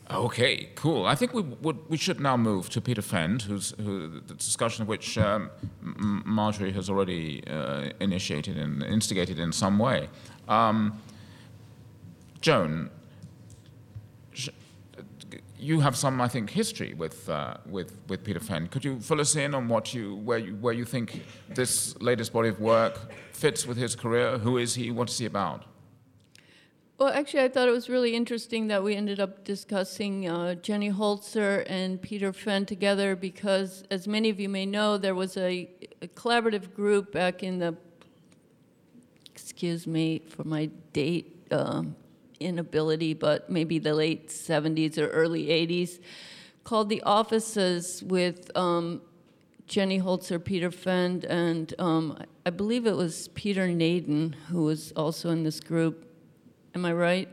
Okay, cool. I think we should now move to Peter Fend, the discussion of which Marjorie has already initiated and instigated in some way. Joan, you have some, I think, history with Peter Fend. Could you fill us in on where you think this latest body of work fits with his career? Who is he? What is he about? Well, actually, I thought it was really interesting that we ended up discussing Jenny Holzer and Peter Fend together because, as many of you may know, there was a collaborative group back in the, excuse me for my date inability, but maybe the late 70s or early 80s, called The Offices with Jenny Holzer, Peter Fend, and I believe it was Peter Naden who was also in this group. Am I right?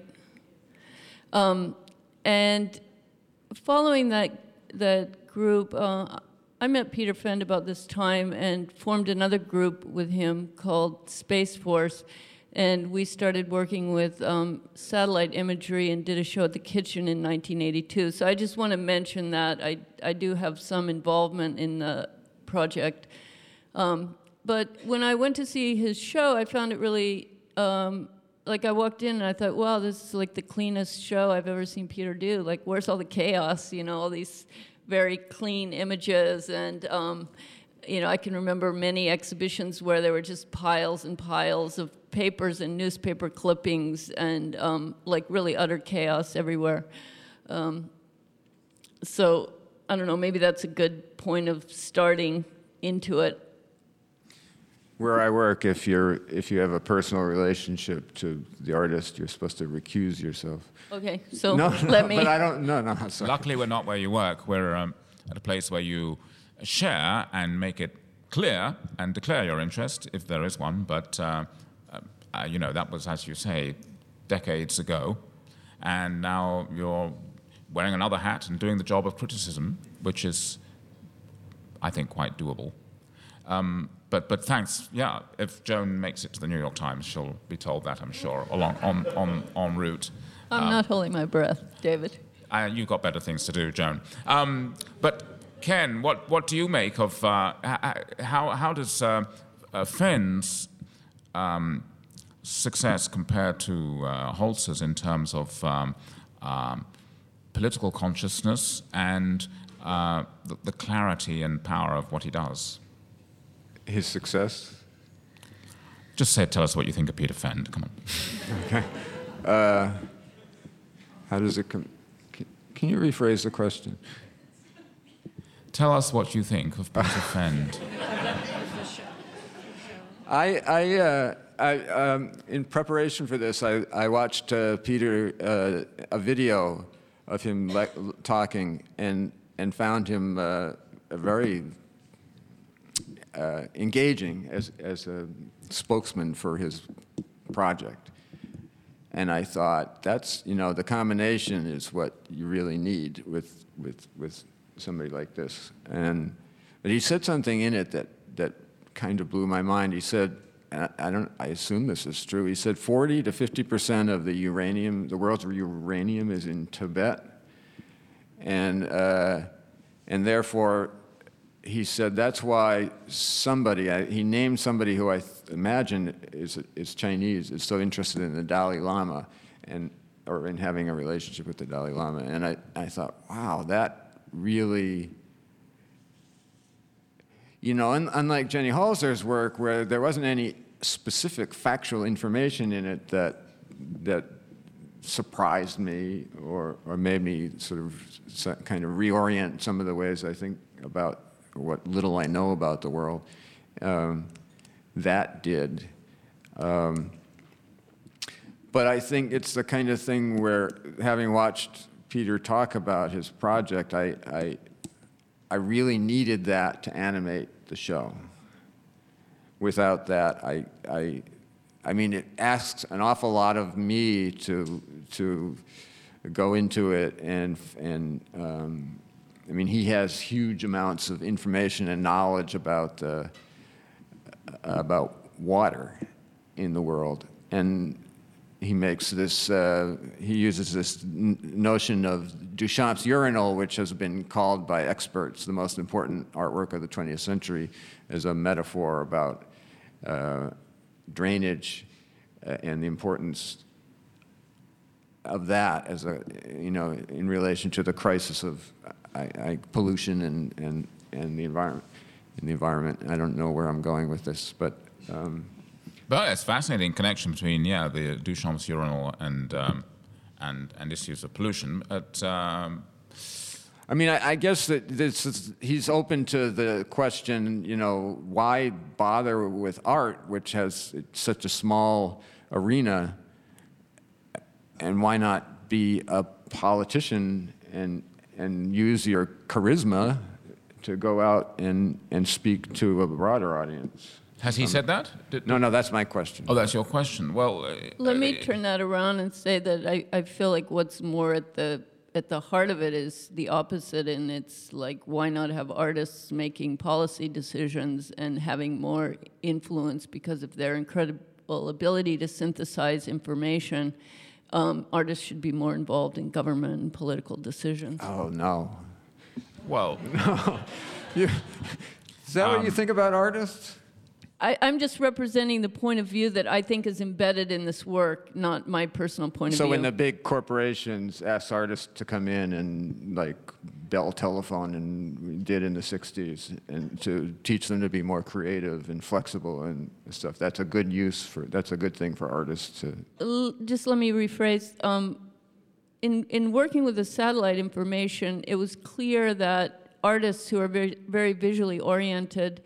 And following that group, I met Peter Fend about this time and formed another group with him called Space Force. And we started working with satellite imagery and did a show at the Kitchen in 1982. So I just want to mention that I do have some involvement in the project. But when I went to see his show, I found it really... I walked in and I thought, wow, this is like the cleanest show I've ever seen Peter do. Like, where's all the chaos? All these very clean images. And, I can remember many exhibitions where there were just piles and piles of papers and newspaper clippings and, really utter chaos everywhere. So, I don't know, maybe that's a good point of starting into it. Where I work, if you have a personal relationship to the artist, you're supposed to recuse yourself. Okay, so let me... But I don't... No, sorry. Luckily, we're not where you work. We're at a place where you share and make it clear and declare your interest, if there is one. But, that was, as you say, decades ago. And now you're wearing another hat and doing the job of criticism, which is, I think, quite doable. But thanks. Yeah, if Joan makes it to the New York Times, she'll be told that, I'm sure, along en route. I'm not holding my breath, David. You've got better things to do, Joan. But Ken, what do you make of how does Fend's success compare to Holzer's in terms of political consciousness and the clarity and power of what he does? His success? Just tell us what you think of Peter Fend. Come on. Okay. How does it come? Can you rephrase the question? Tell us what you think of Peter Fend. In preparation for this, I watched Peter a video of him talking and found him very engaging as a spokesman for his project. And I thought, that's, the combination is what you really need with somebody like this. But he said something in it that kind of blew my mind. He said, I assume this is true, he said 40 to 50% of the world's uranium is in Tibet. And therefore, he said that's why he named somebody who I imagine is Chinese, is so interested in the Dalai Lama or in having a relationship with the Dalai Lama. And I thought, wow, that really, unlike Jenny Holzer's work where there wasn't any specific factual information in it that surprised me or made me sort of kind of reorient some of the ways I think about what little I know about the world. That did. But I think it's the kind of thing where, having watched Peter talk about his project, I really needed that to animate the show. Without that, I mean, it asks an awful lot of me to go into it and I mean, he has huge amounts of information and knowledge about water in the world, and he makes this, he uses this notion of Duchamp's urinal, which has been called by experts the most important artwork of the 20th century, as a metaphor about drainage and the importance of that as a, in relation to the crisis of pollution and the environment. In the environment, I don't know where I'm going with this, but. But it's a fascinating connection between the Duchamp's urinal and issues of pollution. But I mean, I guess that he's open to the question, why bother with art, which has such a small arena, and why not be a politician and use your charisma to go out and speak to a broader audience? Has he said that? No, that's my question. Oh, that's your question. Well, let me turn that around and say that I feel like what's more at the heart of it is the opposite, and it's like, why not have artists making policy decisions and having more influence because of their incredible ability to synthesize information? Artists should be more involved in government and political decisions. Oh, no. Well, no. Is that what you think about artists? I'm just representing the point of view that I think is embedded in this work, not my personal point of view. So when the big corporations ask artists to come in and, like Bell Telephone and did in the 60s, and to teach them to be more creative and flexible and stuff, that's a good thing for artists to... Just let me rephrase. In working with the satellite information, it was clear that artists who are very, very visually oriented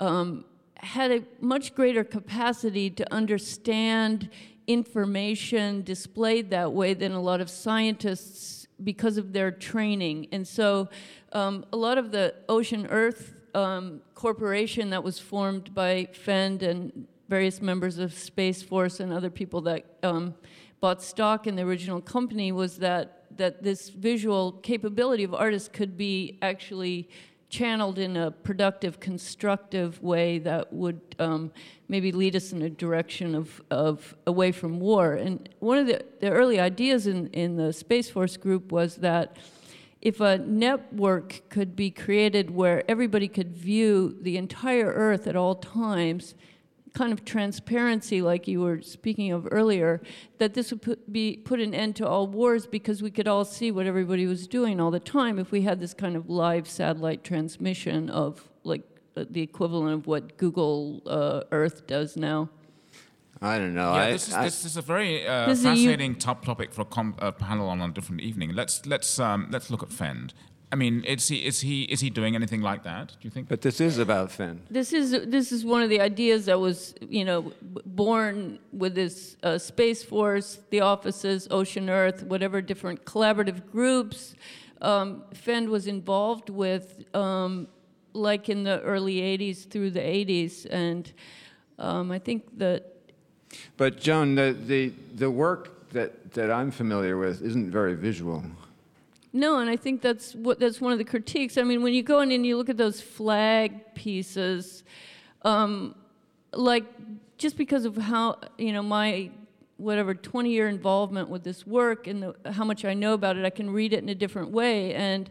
had a much greater capacity to understand information displayed that way than a lot of scientists because of their training. And so a lot of the Ocean Earth corporation that was formed by Fend and various members of Space Force and other people that bought stock in the original company was that this visual capability of artists could be actually channeled in a productive, constructive way that would maybe lead us in a direction of away from war. And one of the early ideas in the Space Force group was that if a network could be created where everybody could view the entire Earth at all times, kind of transparency like you were speaking of earlier, that this would put an end to all wars because we could all see what everybody was doing all the time if we had this kind of live satellite transmission of like the equivalent of what Google Earth does now. I don't know. Yeah, this is a very fascinating top topic for a panel on a different evening. Let's look at Fend. I mean, is he doing anything like that? Do you think? But this is about Fend. This is one of the ideas that was born with this Space Force, the offices, Ocean Earth, whatever different collaborative groups Fend was involved with, like in the early '80s through the '80s, and I think that. But Joan, the work that I'm familiar with isn't very visual. No, and I think that's one of the critiques. I mean, when you go in and you look at those flag pieces, like just because of how my 20-year involvement with this work and how much I know about it, I can read it in a different way. And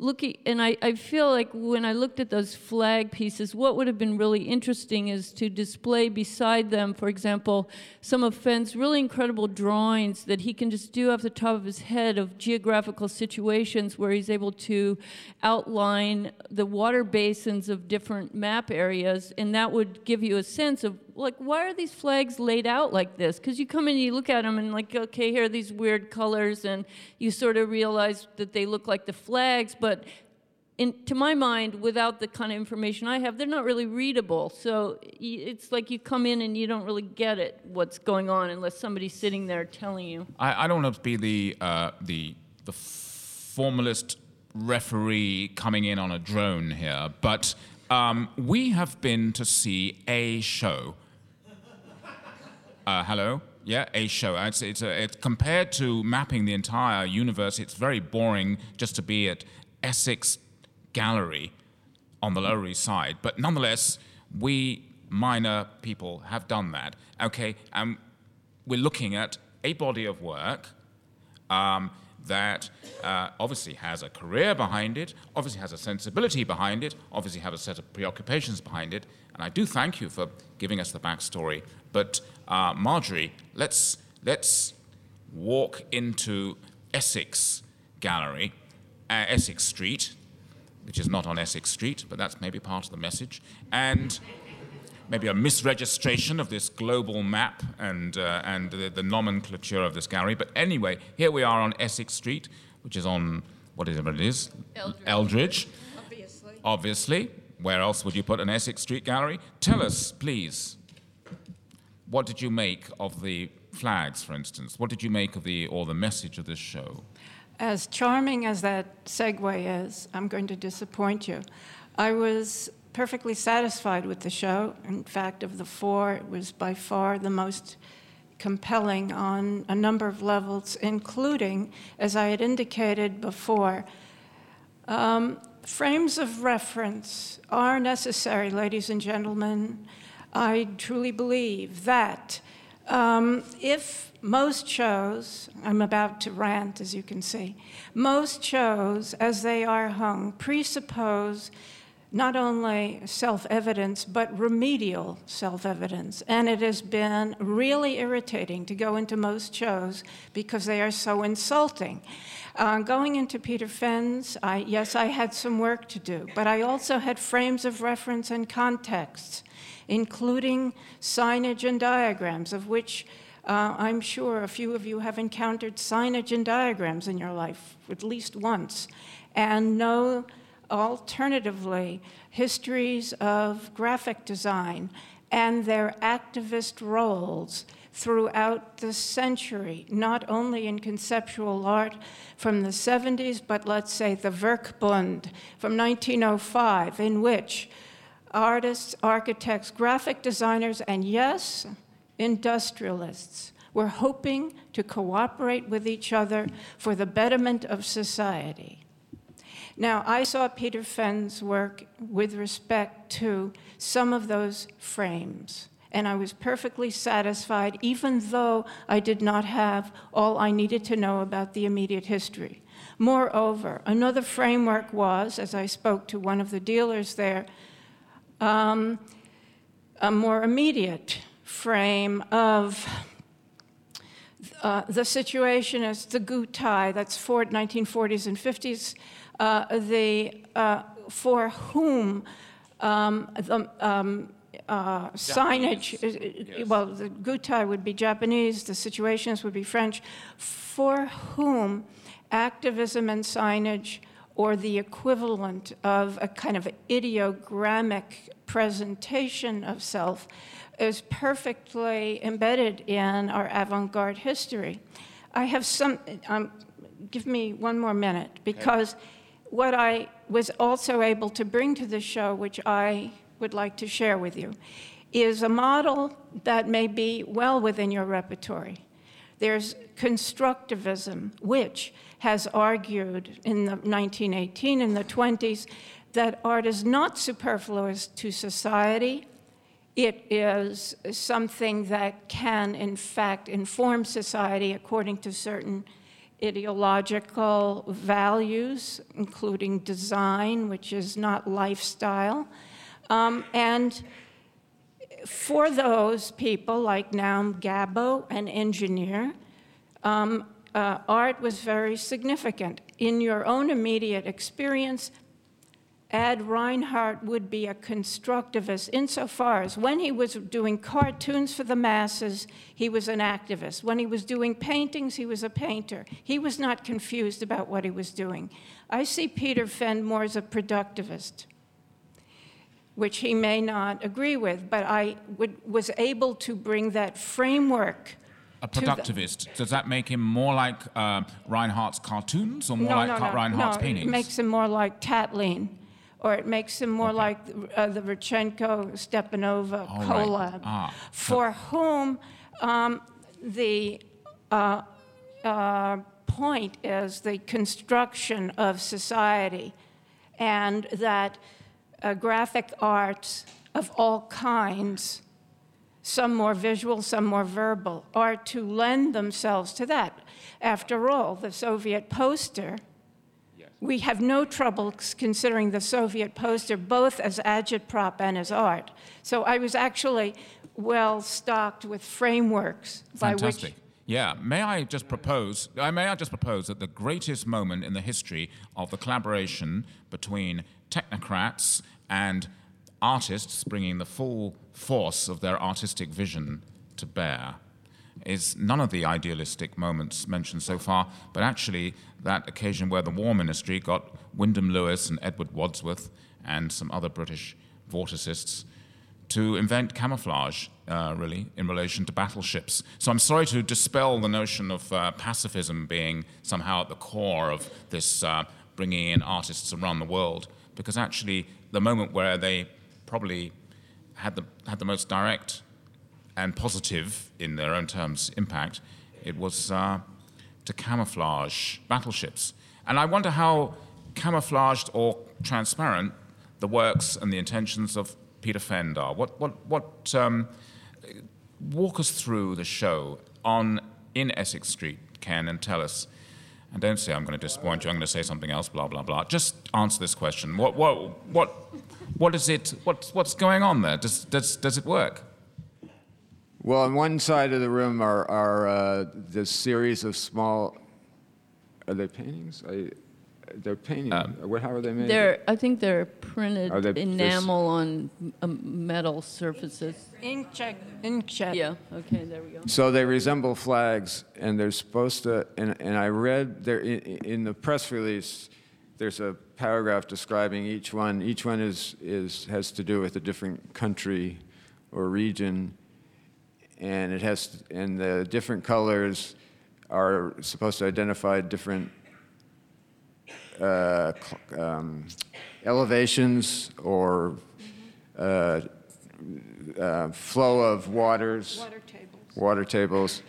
I feel like when I looked at those flag pieces, what would have been really interesting is to display beside them, for example, some of Fend's really incredible drawings that he can just do off the top of his head of geographical situations where he's able to outline the water basins of different map areas, and that would give you a sense of, like, why are these flags laid out like this? Because you come in and you look at them and like, okay, here are these weird colors, and you sort of realize that they look like the flags, but to my mind, without the kind of information I have, they're not really readable. So it's like you come in and you don't really get it, what's going on, unless somebody's sitting there telling you. I don't want to be the formalist referee coming in on a drone here, but we have been to see a show. Hello? Yeah, a show. It's compared to mapping the entire universe, it's very boring just to be at Essex Gallery on the Lower East Side. But nonetheless, we minor people have done that. Okay, we're looking at a body of work that obviously has a career behind it, obviously has a sensibility behind it, obviously has a set of preoccupations behind it. And I do thank you for giving us the backstory. But Marjorie, let's walk into Essex Gallery, Essex Street, which is not on Essex Street, but that's maybe part of the message, and maybe a misregistration of this global map and the nomenclature of this gallery. But anyway, here we are on Essex Street, which is on, whatever it is? Eldridge. Obviously. Where else would you put an Essex Street gallery? Tell us, please, what did you make of the flags, for instance? What did you make of the message of this show? As charming as that segue is, I'm going to disappoint you. I was perfectly satisfied with the show. In fact, of the four, it was by far the most compelling on a number of levels, including, as I had indicated before, frames of reference are necessary, ladies and gentlemen. I truly believe that if most shows, I'm about to rant, as you can see, most shows, as they are hung, presuppose not only self-evidence, but remedial self-evidence. And it has been really irritating to go into most shows because they are so insulting. Going into Peter Fenn's, yes, I had some work to do, but I also had frames of reference and contexts, including signage and diagrams, of which I'm sure a few of you have encountered signage and diagrams in your life at least once, and know alternatively histories of graphic design and their activist roles throughout the century, not only in conceptual art from the 70s, but let's say the Werkbund from 1905, in which artists, architects, graphic designers, and yes, industrialists were hoping to cooperate with each other for the betterment of society. Now, I saw Peter Fenn's work with respect to some of those frames, and I was perfectly satisfied, even though I did not have all I needed to know about the immediate history. Moreover, another framework was, as I spoke to one of the dealers there, a more immediate frame of the situation as the Gutai, that's 1940s and 50s, for whom signage, yes. well, the Gutai would be Japanese, the Situationists would be French, for whom activism and signage, or the equivalent of a kind of ideogrammic presentation of self, is perfectly embedded in our avant-garde history. I have some, give me one more minute, because what I was also able to bring to the show, which I would like to share with you, is a model that may be well within your repertory. There's constructivism, which has argued in the 1918 and the 20s that art is not superfluous to society. It is something that can, in fact, inform society according to certain ideological values, including design, which is not lifestyle. And for those people, like Naum Gabo, an engineer, art was very significant. In your own immediate experience, Ad Reinhardt would be a constructivist insofar as when he was doing cartoons for the masses, he was an activist. When he was doing paintings, he was a painter. He was not confused about what he was doing. I see Peter Fenn more as a productivist, which he may not agree with, but I was able to bring that framework. A productivist. Does that make him more like Reinhardt's cartoons or more Reinhardt's paintings? It makes him more like Tatlin, or it makes him more like the Rodchenko-Stepanova collab, for whom the point is the construction of society, and that graphic arts of all kinds some more visual, some more verbal, are to lend themselves to that. After all, the Soviet poster, we have no trouble considering the Soviet poster both as agitprop and as art. So I was actually well stocked with frameworks by which. Fantastic. Yeah. May I just propose that the greatest moment in the history of the collaboration between technocrats and artists bringing the full force of their artistic vision to bear is none of the idealistic moments mentioned so far, but actually that occasion where the War Ministry got Wyndham Lewis and Edward Wadsworth and some other British vorticists to invent camouflage, really, in relation to battleships. So I'm sorry to dispel the notion of pacifism being somehow at the core of this bringing in artists around the world, because actually the moment where they probably had the most direct and positive, in their own terms, impact, it was to camouflage battleships. And I wonder how camouflaged or transparent the works and the intentions of Peter Fend are. Walk us through the show in Essex Street, Ken, and tell us. And don't say I'm going to disappoint you. I'm going to say something else. Blah blah blah. Just answer this question. What is it? What's going on there? Does it work? Well, on one side of the room are this series of small. Are they paintings? They're paintings. How are they made? I think they're printed they enamel on metal surfaces. Inkjet. Yeah. Okay. There we go. So they resemble flags, and they're supposed to. And I read there in the press release. There's a paragraph describing each one. Each one has to do with a different country or region, and and the different colors are supposed to identify different elevations or flow of waters, water tables,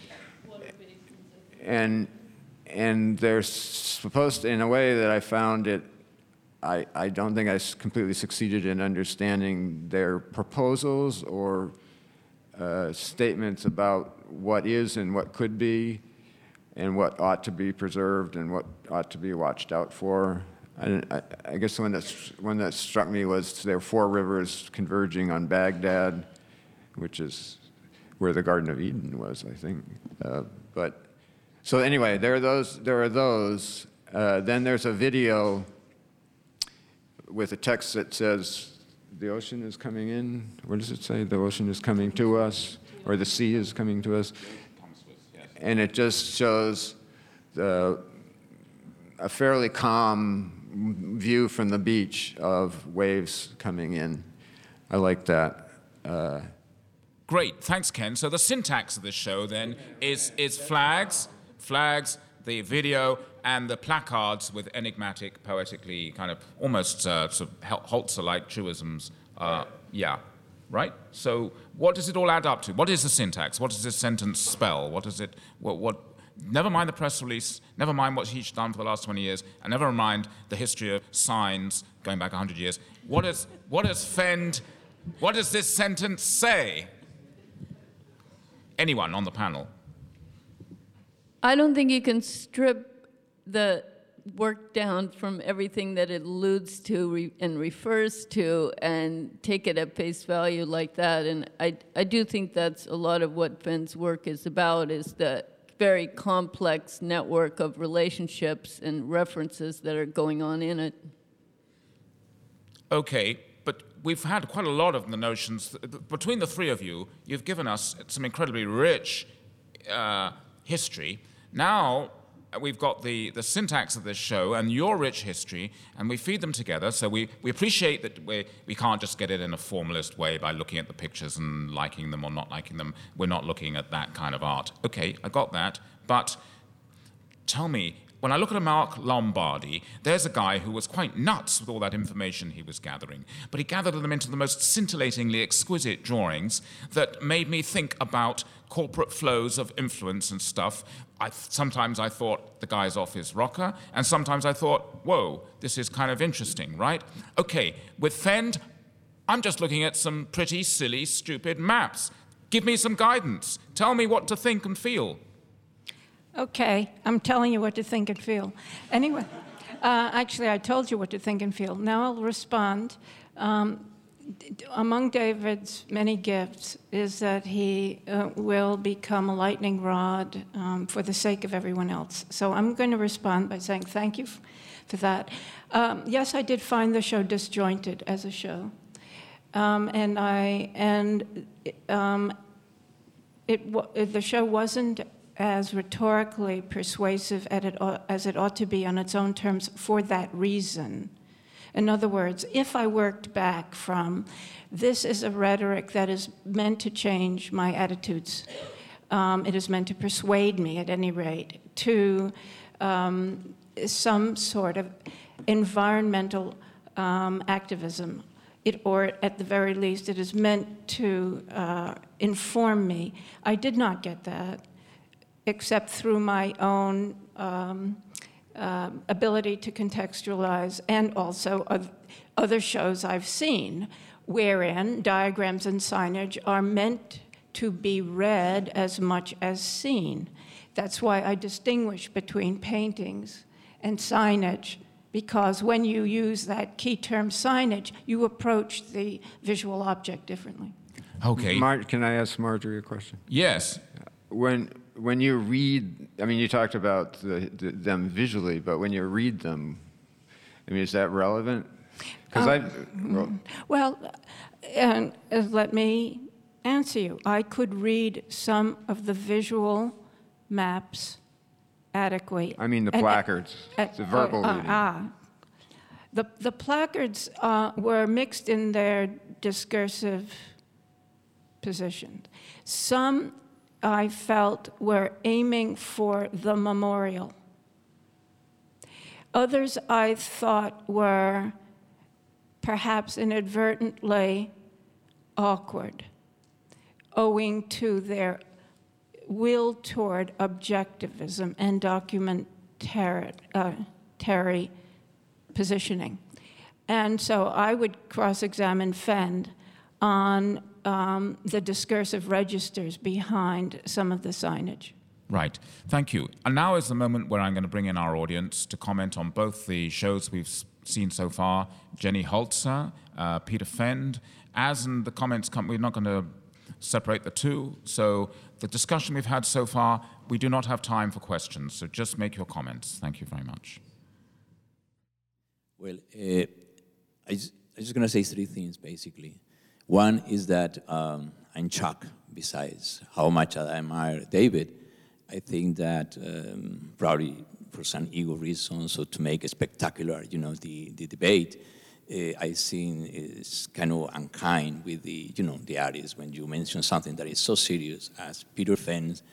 and they're supposed to, in a way that I found it, I don't think I completely succeeded in understanding their proposals or statements about what is and what could be, and what ought to be preserved and what ought to be watched out for. I guess the one that struck me was there are four rivers converging on Baghdad, which is where the Garden of Eden was, I think. So anyway, there are those. Then there's a video with a text that says, "The ocean is coming in." What does it say? The ocean is coming to us, or the sea is coming to us. And it just shows a fairly calm view from the beach of waves coming in. I like that. Great, thanks, Ken. So the syntax of this show then is flags, the video, and the placards with enigmatic, poetically kind of almost sort of Holzer-like truisms. Yeah. Right? So what does it all add up to? What is the syntax? What does this sentence spell? What does it, never mind the press release, never mind what he's done for the last 20 years, and never mind the history of signs going back 100 years. What does this sentence say? Anyone on the panel? I don't think you can strip the work down from everything that it alludes to and refers to and take it at face value like that. And I do think that's a lot of what Fend's work is about, is the very complex network of relationships and references that are going on in it. Okay, but we've had quite a lot of the notions. Between the three of you, you've given us some incredibly rich history. Now, we've got the syntax of this show and your rich history, and we feed them together. So we appreciate that we can't just get it in a formalist way by looking at the pictures and liking them or not liking them. We're not looking at that kind of art. Okay, I got that. But tell me, when I look at a Mark Lombardi, there's a guy who was quite nuts with all that information he was gathering, but he gathered them into the most scintillatingly exquisite drawings that made me think about corporate flows of influence and stuff. Sometimes I thought the guy's off his rocker, and sometimes I thought, whoa, this is kind of interesting, right? Okay, with Fend, I'm just looking at some pretty silly, stupid maps. Give me some guidance. Tell me what to think and feel. Okay, I'm telling you what to think and feel. Anyway, actually, I told you what to think and feel. Now I'll respond. Among David's many gifts is that he will become a lightning rod for the sake of everyone else. So I'm going to respond by saying thank you for that. Yes, I did find the show disjointed as a show, the show wasn't as rhetorically persuasive as it ought to be on its own terms for that reason. In other words, if I worked back from this is a rhetoric that is meant to change my attitudes, it is meant to persuade me at any rate, to some sort of environmental activism, or at the very least, it is meant to inform me. I did not get that, except through my own ability to contextualize, and also other shows I've seen, wherein diagrams and signage are meant to be read as much as seen. That's why I distinguish between paintings and signage, because when you use that key term signage, you approach the visual object differently. Okay. Can I ask Marjorie a question? Yes. When you read, I mean, you talked about them visually, but when you read them, I mean, is that relevant? Because let me answer you. I could read some of the visual maps adequately. I mean the placards, the verbal reading. The placards were mixed in their discursive position. Some I felt were aiming for the memorial. Others I thought were perhaps inadvertently awkward, owing to their will toward objectivism and documentary positioning. And so I would cross-examine Fend on the discursive registers behind some of the signage. Right. Thank you. And now is the moment where I'm going to bring in our audience to comment on both the shows we've seen so far, Jenny Holzer, Peter Fend. As in the comments come, we're not going to separate the two. So the discussion we've had so far, we do not have time for questions. So just make your comments. Thank you very much. Well, I'm just going to say three things, basically. One is that I'm shocked, besides how much I admire David. I think that probably for some ego reasons, or to make it spectacular, the debate, I think it's kind of unkind with the artists when you mention something that is so serious as Peter Fend's,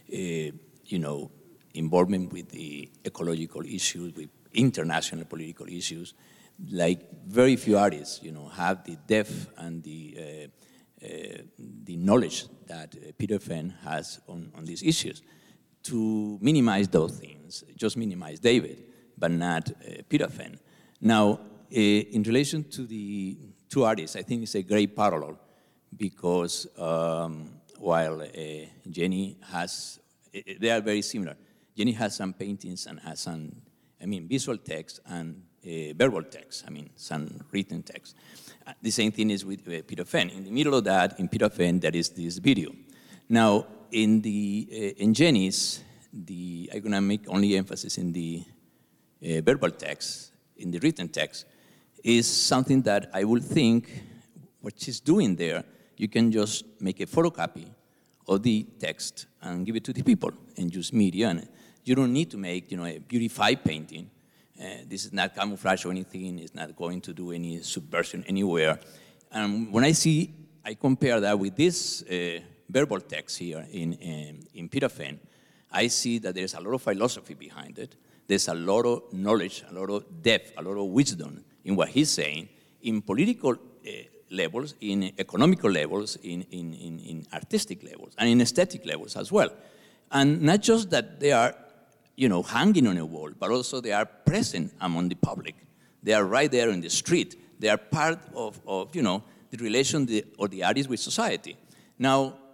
involvement with the ecological issues, with international political issues. Like very few artists, have the depth and the knowledge that Peter Fend has on these issues. To minimize those things, just minimize David, but not Peter Fend. Now, in relation to the two artists, I think it's a great parallel because while Jenny has, they are very similar. Jenny has some paintings and has some, visual text and verbal text, some written text. The same thing is with Peter Fend. In the middle of that, in Peter Fend, there is this video. Now, in Jenny's, I'm going to make only emphasis in the verbal text, in the written text, is something that I would think what she's doing there, you can just make a photocopy of the text and give it to the people and use media. And you don't need to make, a beautified painting. This is not camouflage or anything. It's not going to do any subversion anywhere. And when I compare that with this verbal text here in Peter Fend, I see that there's a lot of philosophy behind it. There's a lot of knowledge, a lot of depth, a lot of wisdom in what he's saying, in political levels, in economical levels, in artistic levels, and in aesthetic levels as well. And not just that they are, hanging on a wall, but also they are present among the public. They are right there in the street. They are part of the relation of the artist with society. Now,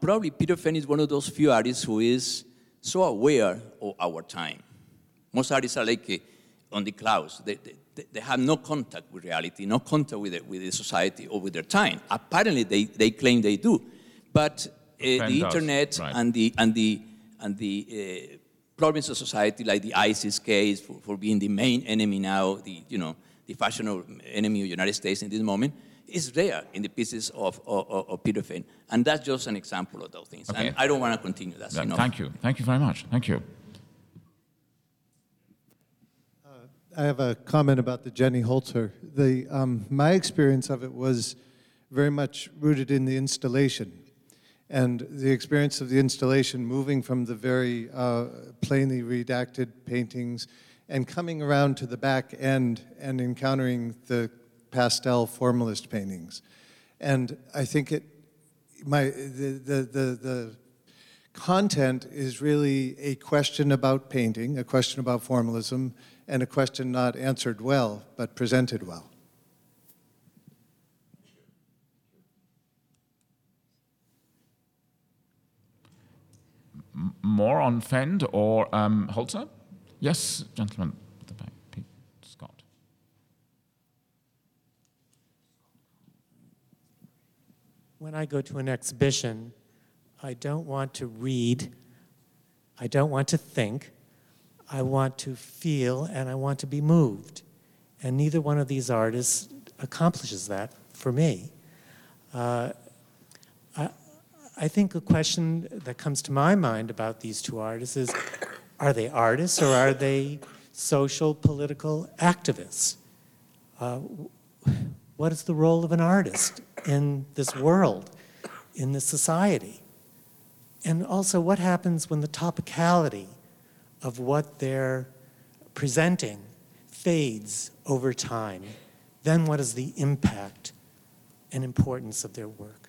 probably Peter Fenn is one of those few artists who is so aware of our time. Most artists are like on the clouds. They have no contact with reality, no contact with the society or with their time. Apparently, they claim they do, but the internet and the problems of society, like the ISIS case for being the main enemy now, the fashionable enemy of the United States in this moment, is there in the pieces of Peter Fenn, and that's just an example of those things. Okay. And I don't want to continue. That's enough. Thank you very much. Thank you. I have a comment about the Jenny Holzer. My experience of it was very much rooted in the installation, and the experience of the installation moving from the very plainly redacted paintings and coming around to the back end and encountering the pastel formalist paintings. And I think the content is really a question about painting, a question about formalism, and a question not answered well, but presented well. More on Fenn or Holzer? Yes, gentlemen at the back, Pete Scott. When I go to an exhibition, I don't want to read, I don't want to think, I want to feel, and I want to be moved. And neither one of these artists accomplishes that for me. I think a question that comes to my mind about these two artists is, are they artists or are they social, political activists? What is the role of an artist in this world, in this society? And also, what happens when the topicality of what they're presenting fades over time? Then what is the impact and importance of their work?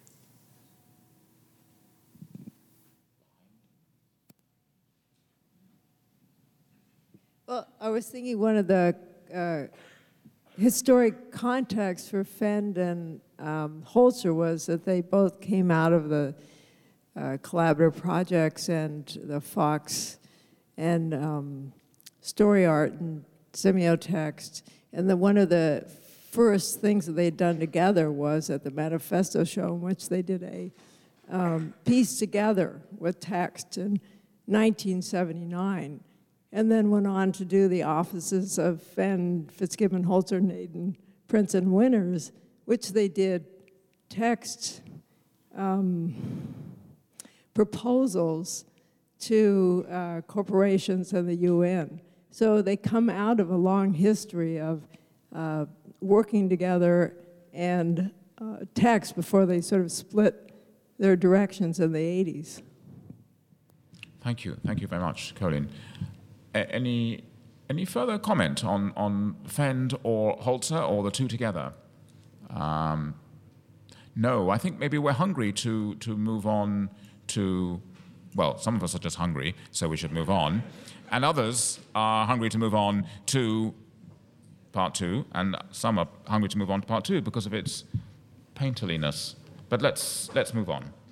Well, I was thinking one of the historic contexts for Fenn and Holzer was that they both came out of the collaborative projects and the Fox and story art and semiotext. And then one of the first things that they'd done together was at the Manifesto show, in which they did a piece together with text in 1979, and then went on to do the offices of Fenn, Fitzgibbon, Holzer, Naden, Prince, and Winters, which they did text proposals to corporations and the UN. So they come out of a long history of working together and text before they sort of split their directions in the 80s. Thank you very much, Colleen. Any further comment on Fenn or Holzer, or the two together? No, I think maybe we're hungry to move on to, well, some of us are just hungry, so we should move on. And others are hungry to move on to part two, and some are hungry to move on to part two because of its painterliness. But let's move on.